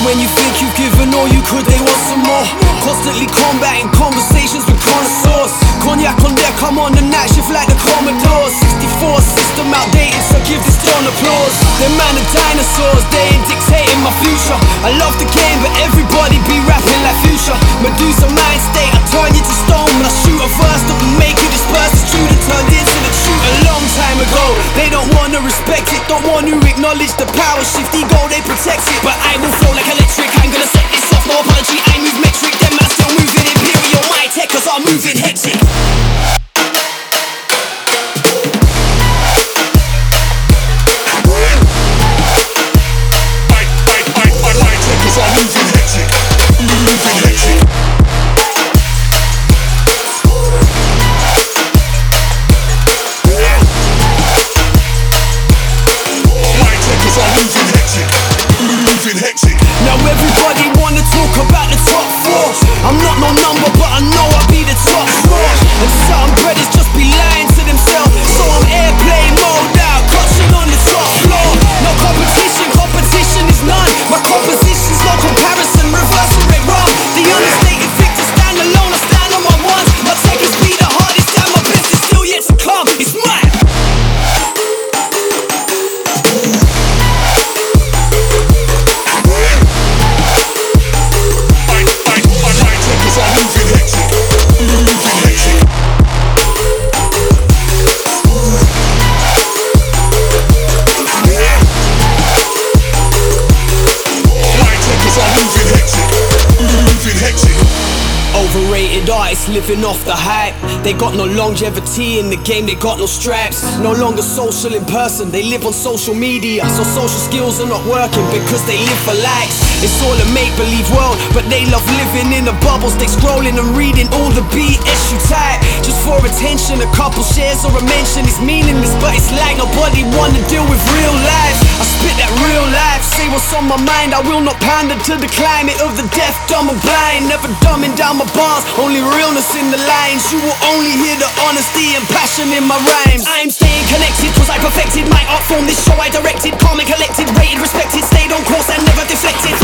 when you think you've given all you could, they want some more. Constantly combating conversations with connoisseurs. Cognac on deck, I'm on the night shift like the Commodore. 64 system outdated, so give this town applause. Them man are dinosaurs, they ain't dictating my future. I love the game, but everybody be rapping like Future. Medusa mind state, I turn you to stone when I shoot a verse that will make you disperse. It's true that turned into the truth a long time ago. They don't wanna respect it, don't want to acknowledge the power shift. Ego, they protect it, but I will flow like electric. I'm gonna set this off, no apology. I move metric, them man still moving imperial. My tech, cause I'm moving hectic. Now everybody wanna talk about the top four. I'm not no number, but I know I'll be the top drawer. And some brothers just be lying to themselves, so I'm airplane mode out, clutching on the top floor. No competition, competition is none. My composition's no comparison, reversing it wrong. The understated victor stand alone, I stand on my ones. My tech is be the hardest, and my best is still yet to come. It's mine. Overrated artists living off the hype. They got no longevity in the game, they got no stripes. No longer social in person, they live on social media. So social skills are not working because they live for likes. It's all a make-believe world, but they love living in the bubbles. They scrolling and reading all the BS you type just for attention. A couple shares or a mention is meaningless, but it's like nobody wanna deal with real life. I spit that real life, say what's on my mind. I will not pander to the climate of the deaf, dumb and blind. Never dumbing down my bars, only realness in the lines. You will only hear the honesty and passion in my rhymes. I'm staying connected cause I perfected my art form. This show I directed, calm and collected, rated, respected, stayed on course and never deflected.